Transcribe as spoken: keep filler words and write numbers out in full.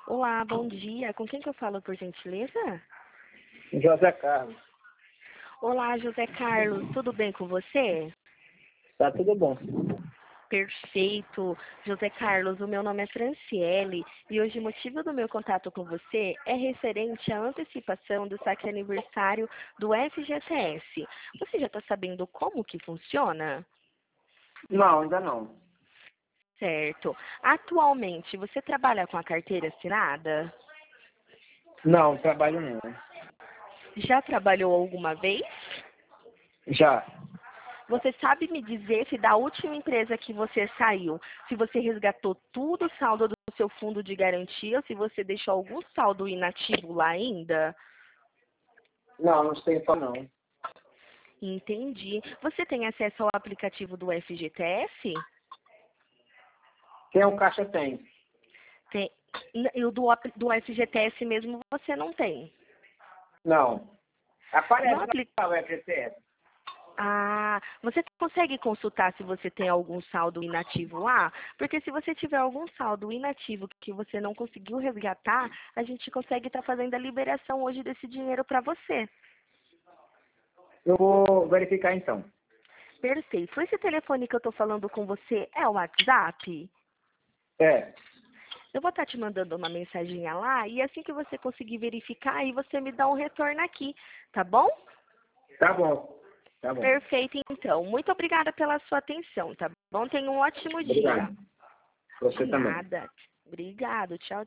Olá, bom dia. Com quem que eu falo, por gentileza? José Carlos. Olá, José Carlos. Tudo bem com você? Tá tudo bom. Perfeito. José Carlos, o meu nome é Franciele e hoje o motivo do meu contato com você é referente à antecipação do saque aniversário do F G T S. Você já está sabendo como que funciona? Não, ainda não. Certo. Atualmente, você trabalha com a carteira assinada? Não, trabalho não. Já trabalhou alguma vez? Já. Você sabe me dizer se da última empresa que você saiu, se você resgatou tudo o saldo do seu fundo de garantia ou se você deixou algum saldo inativo lá ainda? Não, não sei só não. Entendi. Você tem acesso ao aplicativo do F G T S? Quem é o caixa tem? Tem. E o do, ap- do F G T S mesmo você não tem? Não. No Aparece apli- lá o F G T S. Ah, você consegue consultar se você tem algum saldo inativo lá? Porque se você tiver algum saldo inativo que você não conseguiu resgatar, a gente consegue estar fazendo a liberação hoje desse dinheiro para você. Eu vou verificar então. Perfeito. Esse telefone que eu estou falando com você é o WhatsApp? É. Eu vou estar te mandando uma mensaginha lá e assim que você conseguir verificar, aí você me dá um retorno aqui, tá bom? Tá bom. Tá bom. Perfeito, então. Muito obrigada pela sua atenção, tá bom? Tenha um ótimo dia. Obrigado. Você De também. nada. Obrigado. Tchau,